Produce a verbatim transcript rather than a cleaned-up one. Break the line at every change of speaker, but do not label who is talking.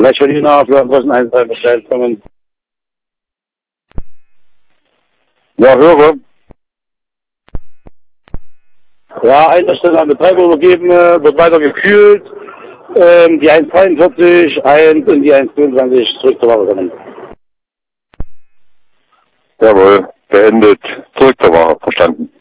Vielleicht von Ihnen auf Flaschen eins drei bestellt kommen. Ja, höre. Ja, Einstellung an Betreiber übergeben, äh, wird weiter gekühlt. Ähm, die eins dreiundvierzig, eins und die eins zweiundzwanzig zurück zur Ware kommen.
Jawohl, beendet, zurück zur Ware, verstanden.